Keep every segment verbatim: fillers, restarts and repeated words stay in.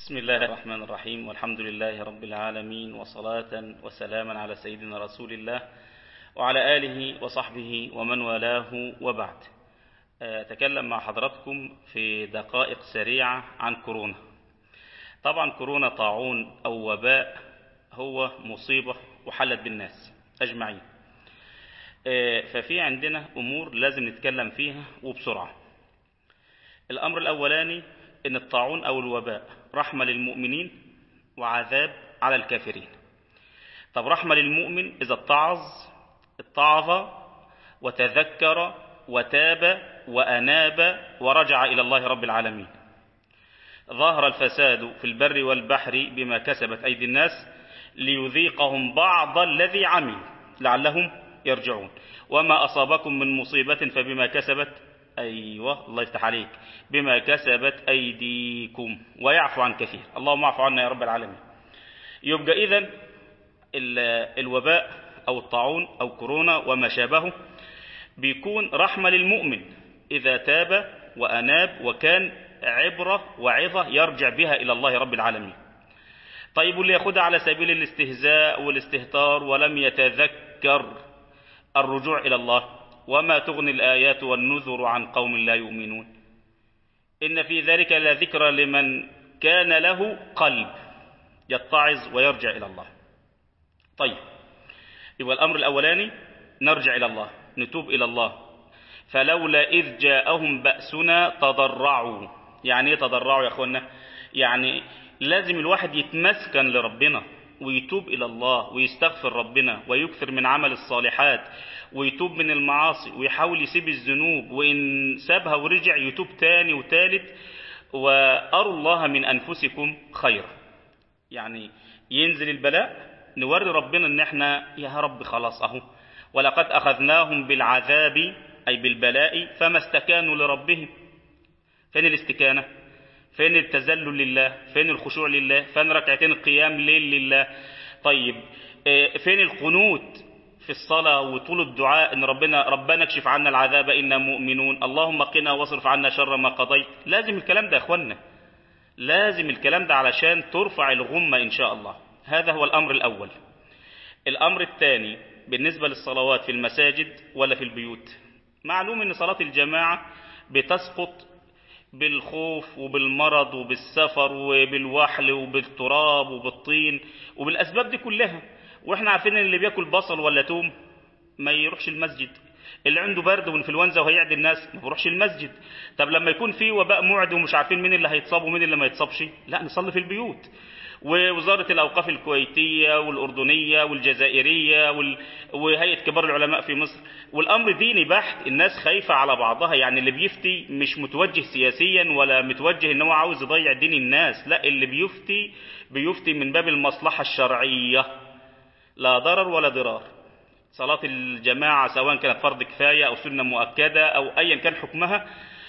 بسم الله الرحمن الرحيم، والحمد لله رب العالمين، وصلاة وسلاما على سيدنا رسول الله وعلى آله وصحبه ومن والاه، وبعد. أتكلم مع حضراتكم في دقائق سريعة عن كورونا. طبعا كورونا طاعون أو وباء، هو مصيبة وحلت بالناس أجمعين. ففي عندنا أمور لازم نتكلم فيها وبسرعة. الأمر الأولاني إن الطاعون أو الوباء رحمة للمؤمنين وعذاب على الكافرين. طب رحمة للمؤمن إذا اتعظ اتعظ وتذكر وتاب وأناب ورجع إلى الله رب العالمين. ظهر الفساد في البر والبحر بما كسبت أيدي الناس ليذيقهم بعض الذي عملوا لعلهم يرجعون. وما أصابكم من مصيبة فبما كسبت أيوة الله يفتح عليك بما كسبت أيديكم ويعفو عن كثير. اللهم اعفو عنا يا رب العالمين. يبقى إذن الوباء أو الطاعون أو كورونا وما شابهه بيكون رحمة للمؤمن إذا تاب وأناب وكان عبرة وعظة يرجع بها إلى الله رب العالمين. طيب واللي يأخذها على سبيل الاستهزاء والاستهتار ولم يتذكر الرجوع إلى الله، وما تغني الآيات والنذر عن قوم لا يؤمنون. إن في ذلك لذكرى لمن كان له قلب يتعظ ويرجع إلى الله. طيب يبقى الأمر الأولاني نرجع إلى الله، نتوب إلى الله. فلولا إذ جاءهم بأسنا تضرعوا. يعني إيه تضرعوا يا أخوانا؟ يعني لازم الواحد يتمسكن لربنا ويتوب إلى الله ويستغفر ربنا ويكثر من عمل الصالحات ويتوب من المعاصي ويحاول يسيب الذنوب، وإن سابها ورجع يتوب تاني وتالت. وأروا الله من أنفسكم خيرا. يعني ينزل البلاء نوري ربنا إن احنا يا رب خلاص أهو، ولقد أخذناهم بالعذاب أي بالبلاء فما استكانوا لربهم. فين الاستكانة؟ فين التذلل لله؟ فين الخشوع لله؟ فين ركعتين القيام ليل لله؟ طيب فين القنوت في الصلاة وطول الدعاء إن ربنا ربنا اكشف عنا العذاب إنا مؤمنون، اللهم قنا واصرف عنا شر ما قضيت. لازم الكلام ده يا أخوانا، لازم الكلام ده علشان ترفع الغمة إن شاء الله. هذا هو الأمر الأول. الأمر الثاني بالنسبة للصلوات في المساجد ولا في البيوت. معلوم إن صلاة الجماعة بتسقط بالخوف وبالمرض وبالسفر وبالوحل وبالتراب وبالطين وبالأسباب دي كلها، وإحنا عارفين إن اللي بياكل بصل ولا توم ما يروحش المسجد، اللي عنده برد وانفلونزا وهيعدي الناس ما بيروحش المسجد. طب لما يكون في وباء معدي ومش عارفين مين اللي هيتصاب ومين اللي ما يتصابش، لا نصلي في البيوت. ووزارة الأوقاف الكويتية والأردنية والجزائرية وال... وهيئة كبار العلماء في مصر، والأمر ديني بحت. الناس خايفة على بعضها، يعني اللي بيفتي مش متوجه سياسيا ولا متوجه إن هو عاوز يضيع دين الناس، لا اللي بيفتي بيفتي من باب المصلحة الشرعية، لا ضرر ولا ضرار. صلاة الجماعة سواء كانت فرض كفاية أو سنة مؤكدة أو أيا كان حكمها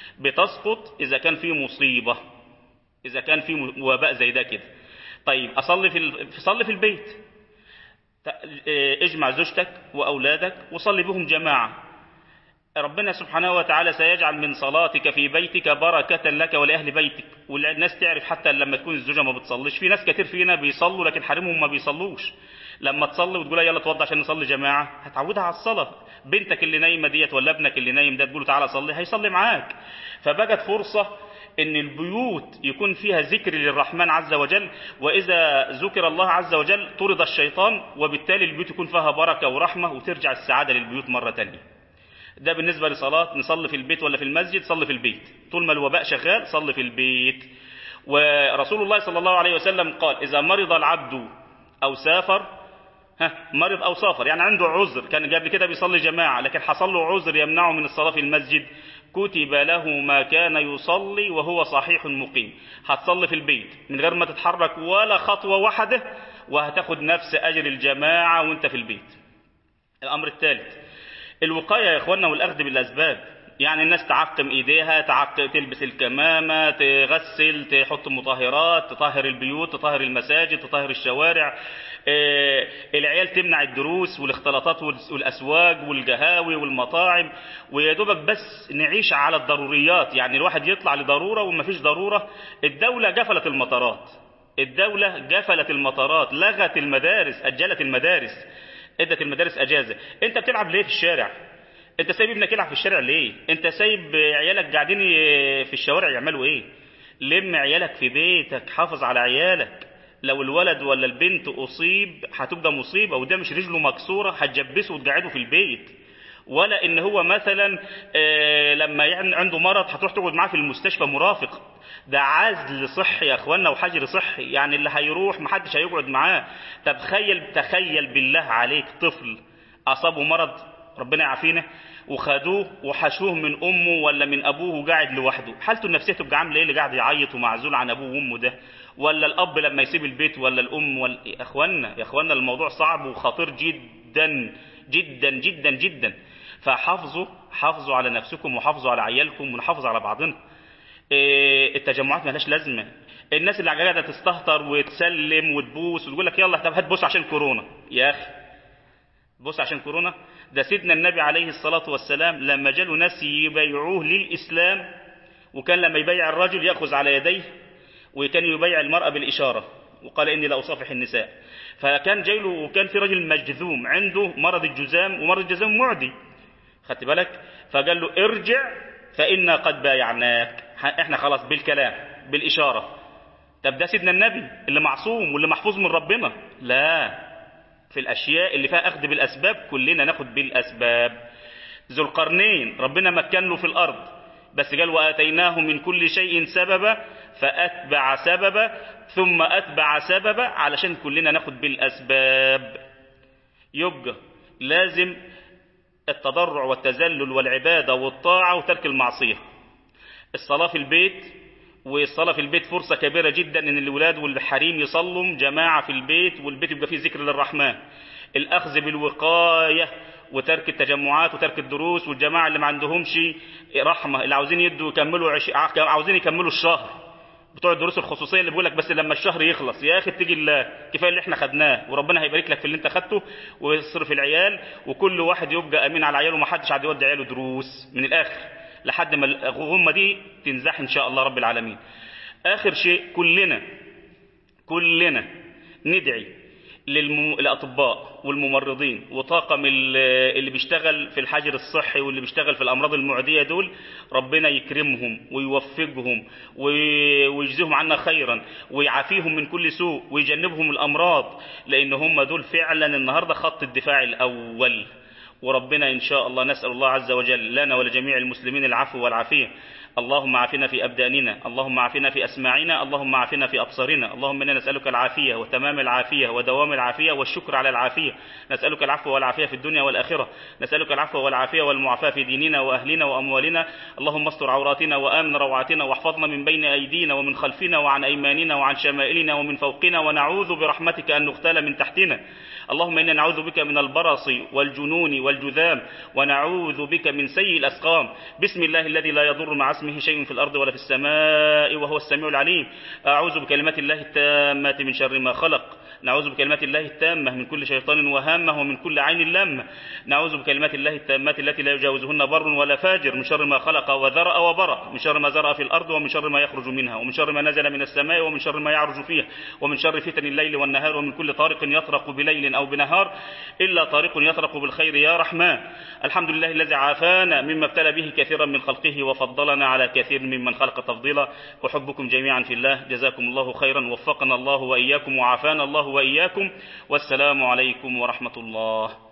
بتسقط إذا كان في مصيبة، إذا كان في وباء زي ده كده. طيب أصلي في صلي في البيت، اجمع زوجتك وأولادك وصلي بهم جماعة. ربنا سبحانه وتعالى سيجعل من صلاتك في بيتك بركة لك ولأهل بيتك. والناس تعرف حتى لما تكون الزوجة ما بتصليش، في ناس كتير فينا بيصلوا لكن حريمهم ما بيصلوش، لما تصلي وتقول يلا توضى عشان نصلي جماعة هتعودها على الصلاة. بنتك اللي نايمة ديت ولا ابنك اللي نايم ده تقول له تعالى صلي هيصلي معاك. فبقت فرصة ان البيوت يكون فيها ذكر للرحمن عز وجل، واذا ذكر الله عز وجل طرد الشيطان، وبالتالي البيوت يكون فيها بركة ورحمة وترجع السعادة للبيوت مرة تانية. ده بالنسبة لصلاة نصلي في البيت ولا في المسجد. صلي في البيت طول ما الوباء شغال، صلي في البيت. ورسول الله صلى الله عليه وسلم قال إذا مرض العبد أو سافر، ها مرض أو سافر يعني عنده عذر، كان قبل كده بيصلي جماعة لكن حصل له عذر يمنعه من الصلاة في المسجد، كتب له ما كان يصلي وهو صحيح مقيم. هتصلي في البيت من غير ما تتحرك ولا خطوة واحدة، وهتاخد نفس أجر الجماعة وانت في البيت. الأمر الثالث الوقاية يا إخواننا والأخذ بالأسباب. يعني الناس تعقم إيديها، تعقم، تلبس الكمامة، تغسل، تحط مطهرات، تطهر البيوت، تطهر المساجد، تطهر الشوارع. آه العيال تمنع الدروس والاختلاطات والأسواق والقهاوي والمطاعم، ويدوبك بس نعيش على الضروريات. يعني الواحد يطلع لضرورة وما فيش ضرورة. الدولة قفلت المطارات الدولة جفلت المطارات، لغت المدارس، أجلت المدارس، ادت المدارس أجازة. انت بتلعب ليه في الشارع؟ انت سايب ابنك يلعب في الشارع ليه؟ انت سايب عيالك قاعدين في الشوارع يعملوا ايه؟ لم عيالك في بيتك، حافظ على عيالك. لو الولد ولا البنت أصيب هتبقى مصيبة، وده مش رجله مكسورة هتجبسه وتقعده في البيت، ولا ان هو مثلا آه لما يعني عنده مرض هتروح تقعد معاه في المستشفى مرافق. ده عزل صحي يا اخوانا وحجر صحي، يعني اللي هيروح محدش هيقعد معاه. طب تخيل تخيل بالله عليك طفل اصابه مرض، ربنا يعافينا، وخدوه وحشوه من امه ولا من ابوه وقاعد لوحده، حالته النفسيه تبقى عامله ايه؟ اللي قاعد يعيط ومعزول عن ابوه وامه ده، ولا الاب لما يسيب البيت، ولا الام، ولا يا اخوانا يا اخوانا الموضوع صعب وخطير جدا جدا جدا جدا. فحافظوا حافظوا على نفسكم وحافظوا على عيالكم ونحافظ على بعضنا. إيه التجمعات مالهاش لازمه. الناس اللي قاعده تستهتر وتسلم وتبوس وتقول لك يلا طب هات بوس عشان كورونا، يا اخي بوس عشان كورونا؟ ده سيدنا النبي عليه الصلاه والسلام لما جاله ناس يبايعوه للاسلام، وكان لما يبايع الرجل ياخذ على يديه، وكان يبايع المراه بالاشاره، وقال اني لا اصافح النساء. فكان جاي له، وكان في رجل مجذوم عنده مرض الجذام، ومرض الجذام معدي، خدت بالك؟ فقال له ارجع فإنا قد بايعناك، احنا خلاص بالكلام بالإشارة. طب ده سيدنا النبي اللي معصوم واللي محفوظ من ربنا. لا، في الأشياء اللي فيها أخذ بالأسباب كلنا ناخد بالأسباب. ذو القرنين ربنا مكن له في الأرض، بس قال وآتيناه من كل شيء سببا فأتبع سببا ثم أتبع سببا، علشان كلنا ناخد بالأسباب. يبقى لازم التضرع والتذلل والعبادة والطاعة وترك المعصية. الصلاة في البيت، والصلاة في البيت فرصة كبيرة جدا ان الولاد والحريم يصلوا جماعة في البيت، والبيت يبقى فيه ذكر للرحمن. الأخذ بالوقاية وترك التجمعات وترك الدروس، والجماعة اللي ما عندهمش رحمة، اللي عاوزين يدوا يكملوا عش... عاوزين يكملوا الشهر، بتوع الدروس الخصوصية اللي بيقول لك بس لما الشهر يخلص. يا اخي اتقي الله، كفايه اللي احنا خدناه، وربنا هيبارك لك في اللي انت خدته ويصرف العيال، وكل واحد يبقى امين على عياله، ومحدش عاد يودي عياله دروس من الاخر لحد ما الغمه دي تنزح ان شاء الله رب العالمين. اخر شيء، كلنا كلنا ندعي للأطباء والممرضين وطاقم اللي بيشتغل في الحجر الصحي واللي بيشتغل في الأمراض المعدية دول، ربنا يكرمهم ويوفقهم ويجزيهم عنا خيرا ويعافيهم من كل سوء ويجنبهم الأمراض، لأن هم دول فعلا النهاردة خط الدفاع الأول. وربنا إن شاء الله نسأل الله عز وجل لنا ولجميع المسلمين العفو والعافية. اللهم عافنا في أبداننا، اللهم عافنا في أسماعنا، اللهم عافنا في أبصارنا، اللهم إنا نسألك العافية وتمام العافية ودوام العافية والشكر على العافية. نسألك العفو والعافية في الدنيا والآخرة، نسألك العفو والعافية والمعافاة في ديننا وأهلنا وأموالنا. اللهم استر عوراتنا وآمن روعاتنا، واحفظنا من بين أيدينا ومن خلفنا وعن أيماننا وعن شمائلنا ومن فوقنا، ونعوذ برحمتك أن نغتال من تحتنا. اللهم إنا نعوذ بك من البرص والجنون والجذام، ونعوذ بك من سيء الأسقام. بسم الله الذي لا يضر مع اسمه شيء في الأرض ولا في السماء وهو السميع العليم. أعوذ بكلمات الله التامات من شر ما خلق. نعوذ بكلمات الله التامة من كل شيطان وهامة ومن كل عين لامة. نعوذ بكلمات الله التامات التي لا يجاوزهن بر ولا فاجر من شر ما خلق وذرأ وبرأ، من شر ما زرأ في الأرض ومن شر ما يخرج منها، ومن شر ما نزل من السماء ومن شر ما يعرج فيها، ومن شر فتن الليل والنهار، ومن كل طارق يطرق بليل أو بنهار إلا طارق يطرق بالخير يا رحمن. الحمد لله الذي عافانا مما ابتلى به كثيرا من خلقه وفضلنا على كثير ممن خلق تفضيلا. أحبكم جميعا في الله، جزاكم الله خيرا، وفقنا الله وإياكم وعافانا الله وإياكم، والسلام عليكم ورحمة الله.